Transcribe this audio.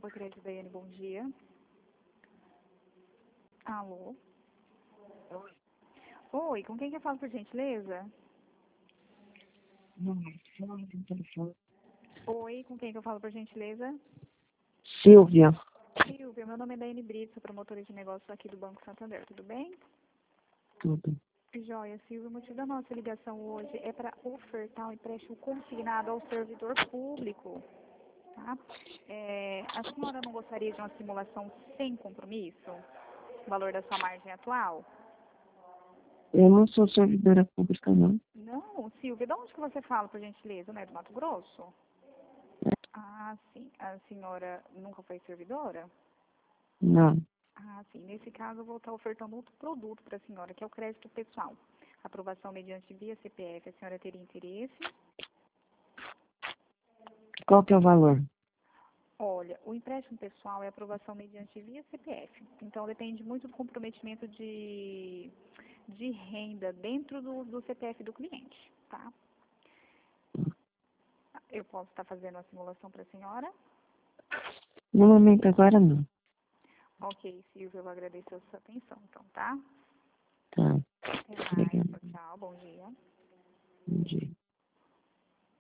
Copa Crédito Daiane, bom dia. Alô? Oi, com quem que eu falo, por gentileza? Não, fala no telefone. Oi, com quem que eu falo, por gentileza? Silvia. Silvia, meu nome é Daiane Brito, sou promotora de negócios aqui do Banco Santander, tudo bem? Tudo. Joia, Silvia, o motivo da nossa ligação hoje é para ofertar um empréstimo consignado ao servidor público, tá? A senhora não gostaria de uma simulação sem compromisso? O valor da sua margem atual? Eu não sou servidora pública, não. Não, Silvia, de onde que você fala, por gentileza, né? Do Mato Grosso? Ah, sim. A senhora nunca foi servidora? Não. Ah, sim. Nesse caso, eu vou estar ofertando outro produto para a senhora, que é o crédito pessoal. Aprovação mediante via CPF. A senhora teria interesse? Qual que é o valor? Olha, o empréstimo pessoal é aprovação mediante via CPF. Então, depende muito do comprometimento de renda dentro do CPF do cliente, tá? Eu posso estar fazendo a simulação para a senhora? No momento agora, não. Ok, Silvia, eu agradeço a sua atenção, então, tá? Tá. Até mais. Obrigada. Tchau, tchau. Bom dia. Bom dia.